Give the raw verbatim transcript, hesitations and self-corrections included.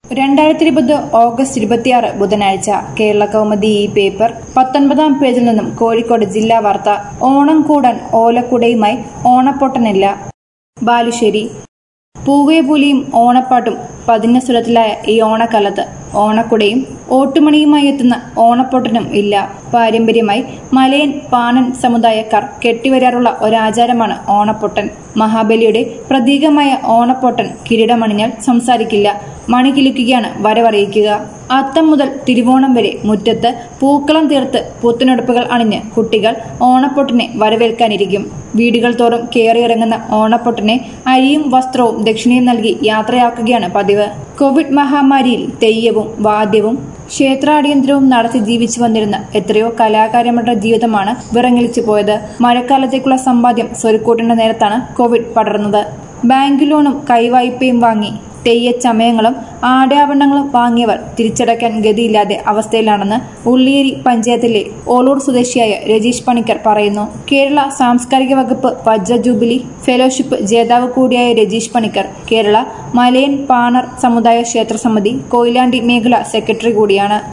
രണ്ടായിരത്തി ഇരുപത് ഓഗസ്റ്റ് ഇരുപത്തിയാറ് ബുധനാഴ്ച കേരള കൗമുദി ഈ പേപ്പർ പത്തൊൻപതാം പേജിൽ നിന്നും കോഴിക്കോട് ജില്ലാ വാർത്ത. ഓണം കൂടാൻ ഓലക്കുടയുമായി ഓണപ്പൊട്ടനില്ല. ബാലുശ്ശേരി. പൂവേപുലിയും ഓണപ്പാട്ടും പതിഞ്ഞ സ്വരത്തിലായ ഈ ഓണക്കാലത്ത് ഓണക്കുടയും ഓട്ടുമണിയുമായി എത്തുന്ന ഓണപ്പൊട്ടനും ഇല്ല. പാരമ്പര്യമായി മലയൻ പാണൻ സമുദായക്കാർ കെട്ടിവരാറുള്ള ഒരാചാരമാണ് ഓണപ്പൊട്ടൻ. മഹാബലിയുടെ പ്രതീകമായ ഓണപ്പൊട്ടൻ കിരീടമണിഞ്ഞാൽ സംസാരിക്കില്ല, മണി കിലുക്കുകയാണ് വരവറിയിക്കുക. അത്തം മുതൽ തിരുവോണം വരെ മുറ്റത്ത് പൂക്കളം തീർത്ത് പുത്തനുടുപ്പുകൾ അണിഞ്ഞ് കുട്ടികൾ ഓണപ്പൊട്ടിനെ വരവേൽക്കാനിരിക്കും. വീടുകൾ തോറും കയറിയിറങ്ങുന്ന ഓണപ്പൊട്ടിനെ അരിയും വസ്ത്രവും ദക്ഷിണയും നൽകി യാത്രയാക്കുകയാണ് പതിവ്. കോവിഡ് മഹാമാരിയിൽ തെയ്യവും വാദ്യവും ക്ഷേത്രാടിയന്തരവും നടത്തി ജീവിച്ചു വന്നിരുന്ന എത്രയോ കലാകാരന്മാരുടെ ജീവിതമാണ് വിറങ്ങലിച്ചു പോയത്. മഴക്കാലത്തേക്കുള്ള സമ്പാദ്യം സ്വരുക്കൂട്ടേണ്ട നേരത്താണ് കോവിഡ് പടർന്നത്. ബാങ്ക് ലോണും കൈവായ്പയും വാങ്ങി തെയ്യച്ചമയങ്ങളും ആടാഭരണങ്ങളും വാങ്ങിയവർ തിരിച്ചടയ്ക്കാൻ ഗതിയില്ലാതെ അവസ്ഥയിലാണെന്ന് ഉള്ളിയേരി പഞ്ചായത്തിലെ ഓളൂർ സ്വദേശിയായ രജീഷ് പണിക്കർ പറയുന്നു. കേരള സാംസ്കാരിക വകുപ്പ് വജ്ര ജൂബിലി ഫെലോഷിപ്പ് ജേതാവ് കൂടിയായ രജീഷ് പണിക്കർ കേരള മലയൻ പാണർ സമുദായ ക്ഷേത്ര സമിതി കൊയിലാണ്ടി മേഖല സെക്രട്ടറി കൂടിയാണ്.